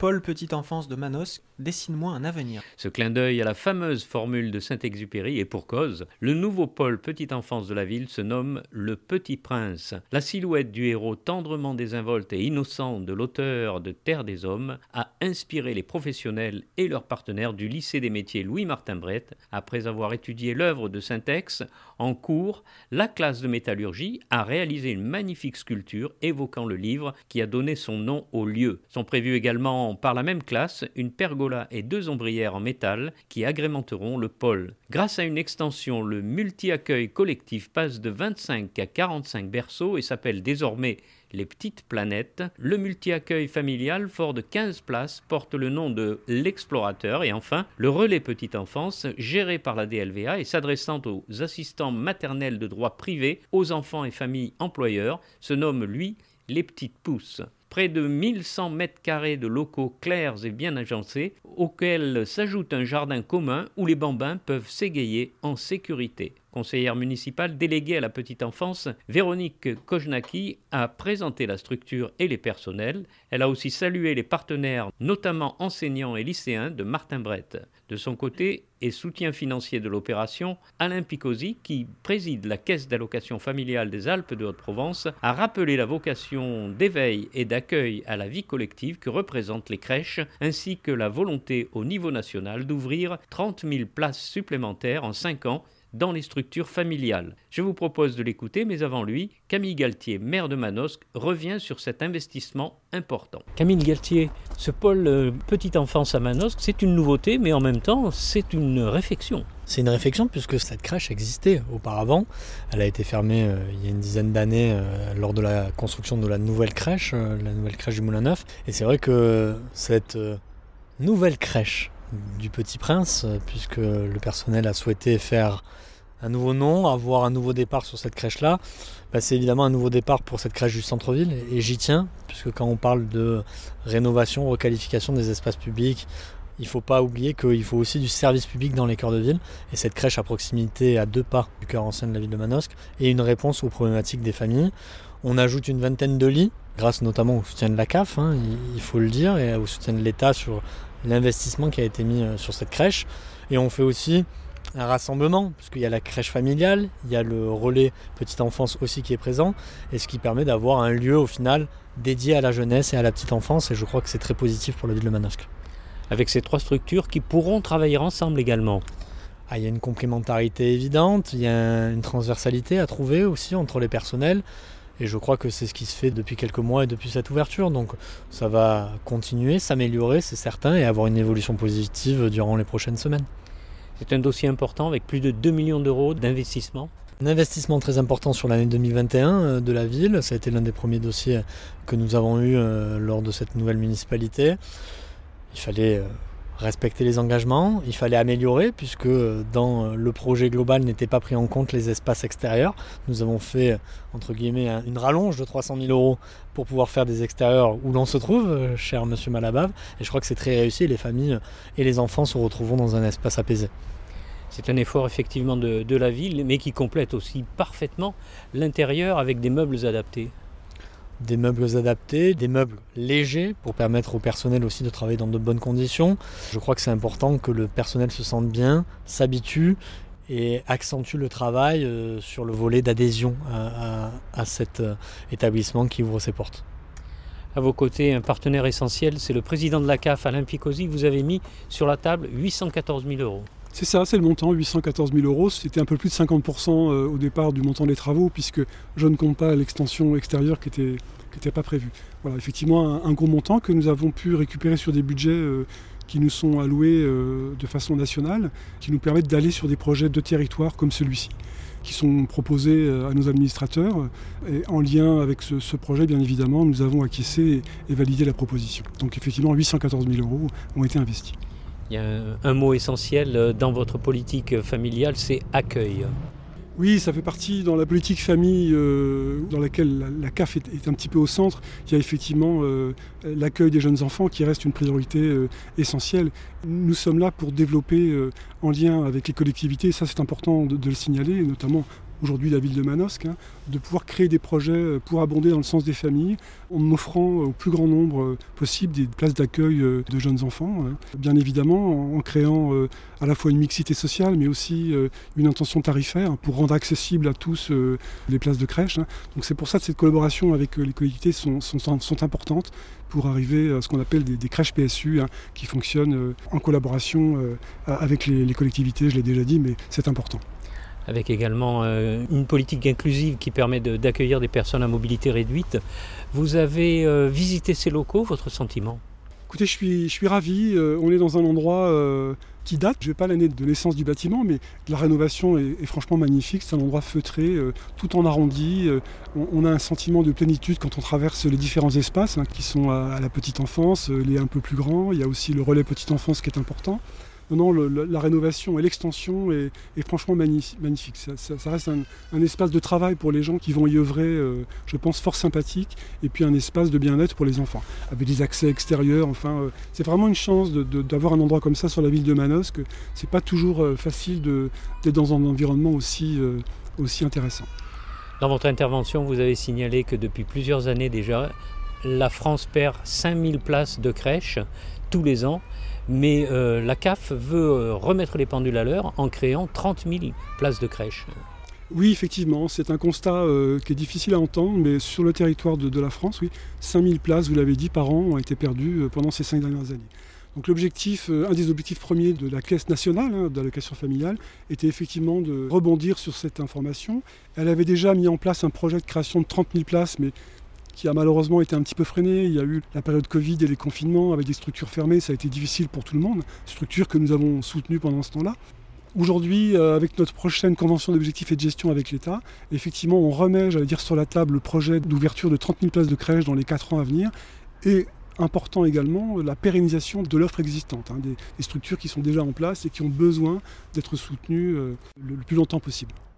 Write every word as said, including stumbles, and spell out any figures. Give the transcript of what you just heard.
Pôle Petite Enfance de Manosque, dessine-moi un avenir. Ce clin d'œil à la fameuse formule de Saint-Exupéry est pour cause. Le nouveau pôle Petite Enfance de la ville se nomme Le Petit Prince. La silhouette du héros tendrement désinvolte et innocent de l'auteur de Terre des Hommes a inspiré les professionnels et leurs partenaires du lycée des métiers Louis-Martin Brett. Après avoir étudié l'œuvre de Saint-Ex, en cours, la classe de métallurgie a réalisé une magnifique sculpture évoquant le livre qui a donné son nom au lieu. Sont prévus également par la même classe une pergola et deux ombrières en métal qui agrémenteront le pôle. Grâce à une extension, le multi-accueil collectif passe de vingt-cinq à quarante-cinq berceaux et s'appelle désormais Les Petites Planètes. Le multi-accueil familial, fort de quinze places, porte le nom de l'Explorateur. Et enfin, le relais Petite Enfance, géré par la D L V A et s'adressant aux assistants maternels de droit privé, aux enfants et familles employeurs, se nomme, lui, Les Petites Pousses. Près de mille cent mètres carrés de locaux clairs et bien agencés, auxquels s'ajoute un jardin commun où les bambins peuvent s'égayer en sécurité. Conseillère municipale déléguée à la petite enfance, Véronique Kojnaki a présenté la structure et les personnels. Elle a aussi salué les partenaires, notamment enseignants et lycéens de Martin Brett. De son côté, et soutien financier de l'opération, Alain Picozzi, qui préside la Caisse d'allocation familiale des Alpes de Haute-Provence, a rappelé la vocation d'éveil et d'accueil à la vie collective que représentent les crèches, ainsi que la volonté au niveau national d'ouvrir trente mille places supplémentaires en cinq ans dans les structures familiales. Je vous propose de l'écouter, mais avant lui, Camille Galtier, maire de Manosque, revient sur cet investissement important. Camille Galtier, ce pôle euh, Petite Enfance à Manosque, c'est une nouveauté, mais en même temps, c'est une réflexion. C'est une réflexion puisque cette crèche existait auparavant. Elle a été fermée euh, il y a une dizaine d'années euh, lors de la construction de la nouvelle crèche, euh, la nouvelle crèche du Moulin Neuf. Et c'est vrai que cette euh, nouvelle crèche du Petit Prince, puisque le personnel a souhaité faire un nouveau nom, avoir un nouveau départ sur cette crèche-là, bah c'est évidemment un nouveau départ pour cette crèche du centre-ville, et j'y tiens, puisque quand on parle de rénovation, requalification des espaces publics, il ne faut pas oublier qu'il faut aussi du service public dans les cœurs de ville, et cette crèche à proximité, à deux pas du cœur ancien de la ville de Manosque, est une réponse aux problématiques des familles. On ajoute une vingtaine de lits, grâce notamment au soutien de la C A F, hein, il faut le dire, et au soutien de l'État sur l'investissement qui a été mis sur cette crèche. Et on fait aussi un rassemblement, puisqu'il y a la crèche familiale, il y a le relais petite enfance aussi qui est présent, et ce qui permet d'avoir un lieu au final dédié à la jeunesse et à la petite enfance, et je crois que c'est très positif pour la ville de Manosque. Avec ces trois structures qui pourront travailler ensemble également. Ah, il y a une complémentarité évidente, il y a une transversalité à trouver aussi entre les personnels. Et je crois que c'est ce qui se fait depuis quelques mois et depuis cette ouverture. Donc ça va continuer, s'améliorer, c'est certain, et avoir une évolution positive durant les prochaines semaines. C'est un dossier important avec plus de deux millions d'euros d'investissement. Un investissement très important sur l'année deux mille vingt et un de la ville. Ça a été l'un des premiers dossiers que nous avons eu lors de cette nouvelle municipalité. Il fallait respecter les engagements, il fallait améliorer puisque dans le projet global n'étaient pas pris en compte les espaces extérieurs. Nous avons fait entre guillemets une rallonge de trois cent mille euros pour pouvoir faire des extérieurs où l'on se trouve, cher monsieur Malabave, et je crois que c'est très réussi. Les familles et les enfants se retrouveront dans un espace apaisé. C'est un effort effectivement de, de la ville, mais qui complète aussi parfaitement l'intérieur avec des meubles adaptés. Des meubles adaptés, des meubles légers pour permettre au personnel aussi de travailler dans de bonnes conditions. Je crois que c'est important que le personnel se sente bien, s'habitue et accentue le travail sur le volet d'adhésion à, à, à cet établissement qui ouvre ses portes. À vos côtés, un partenaire essentiel, c'est le président de la C A F, Alain Picozzi. Vous avez mis sur la table huit cent quatorze mille euros. C'est ça, c'est le montant, huit cent quatorze mille euros. C'était un peu plus de cinquante pour cent au départ du montant des travaux, puisque je ne compte pas l'extension extérieure qui était, qui n'était pas prévue. Voilà, effectivement, un, un gros montant que nous avons pu récupérer sur des budgets euh, qui nous sont alloués euh, de façon nationale, qui nous permettent d'aller sur des projets de territoire comme celui-ci, qui sont proposés à nos administrateurs. Et en lien avec ce, ce projet, bien évidemment, nous avons acquiescé et, et validé la proposition. Donc effectivement, huit cent quatorze mille euros ont été investis. Il y a un, un mot essentiel dans votre politique familiale, c'est accueil. Oui, ça fait partie dans la politique famille euh, dans laquelle la, la C A F est, est un petit peu au centre. Il y a effectivement euh, l'accueil des jeunes enfants qui reste une priorité euh, essentielle. Nous sommes là pour développer euh, en lien avec les collectivités, ça c'est important de, de le signaler, et notamment aujourd'hui la ville de Manosque, hein, de pouvoir créer des projets pour abonder dans le sens des familles, en offrant au plus grand nombre possible des places d'accueil de jeunes enfants. Bien évidemment, en créant à la fois une mixité sociale, mais aussi une intention tarifaire pour rendre accessible à tous les places de crèche. Donc c'est pour ça que cette collaboration avec les collectivités sont, sont, sont importantes pour arriver à ce qu'on appelle des, des crèches P S U hein, qui fonctionnent en collaboration avec les, les collectivités, je l'ai déjà dit, mais c'est important. Avec également euh, une politique inclusive qui permet de, d'accueillir des personnes à mobilité réduite. Vous avez euh, visité ces locaux, votre sentiment ? Écoutez, je suis, je suis ravi. Euh, on est dans un endroit euh, qui date. Je n'ai pas l'année de naissance du bâtiment, mais la rénovation est, est franchement magnifique. C'est un endroit feutré, euh, tout en arrondi. Euh, on, on a un sentiment de plénitude quand on traverse les différents espaces hein, qui sont à, à la petite enfance, euh, les un peu plus grands. Il y a aussi le relais petite enfance qui est important. Non, non, le, le, la rénovation et l'extension est, est franchement magnifique. magnifique. Ça, ça, ça reste un, un espace de travail pour les gens qui vont y œuvrer, euh, je pense, fort sympathique, et puis un espace de bien-être pour les enfants, avec des accès extérieurs. Enfin, euh, c'est vraiment une chance de, de, d'avoir un endroit comme ça sur la ville de Manosque. C'est pas toujours euh, facile de, d'être dans un environnement aussi, euh, aussi intéressant. Dans votre intervention, vous avez signalé que depuis plusieurs années déjà, la France perd cinq mille places de crèche tous les ans. Mais euh, la C A F veut euh, remettre les pendules à l'heure en créant trente mille places de crèche. Oui, effectivement, c'est un constat euh, qui est difficile à entendre, mais sur le territoire de, de la France, oui, cinq mille places, vous l'avez dit, par an ont été perdues euh, pendant ces cinq dernières années. Donc l'objectif, euh, un des objectifs premiers de la Caisse nationale hein, d'allocation familiale était effectivement de rebondir sur cette information. Elle avait déjà mis en place un projet de création de trente mille places, mais qui a malheureusement été un petit peu freiné. Il y a eu la période Covid et les confinements avec des structures fermées, ça a été difficile pour tout le monde, structures que nous avons soutenues pendant ce temps-là. Aujourd'hui, euh, avec notre prochaine convention d'objectifs et de gestion avec l'État, effectivement, on remet, j'allais dire, sur la table le projet d'ouverture de trente mille places de crèche dans les quatre ans à venir, et important également la pérennisation de l'offre existante, hein, des, des structures qui sont déjà en place et qui ont besoin d'être soutenues euh, le, le plus longtemps possible.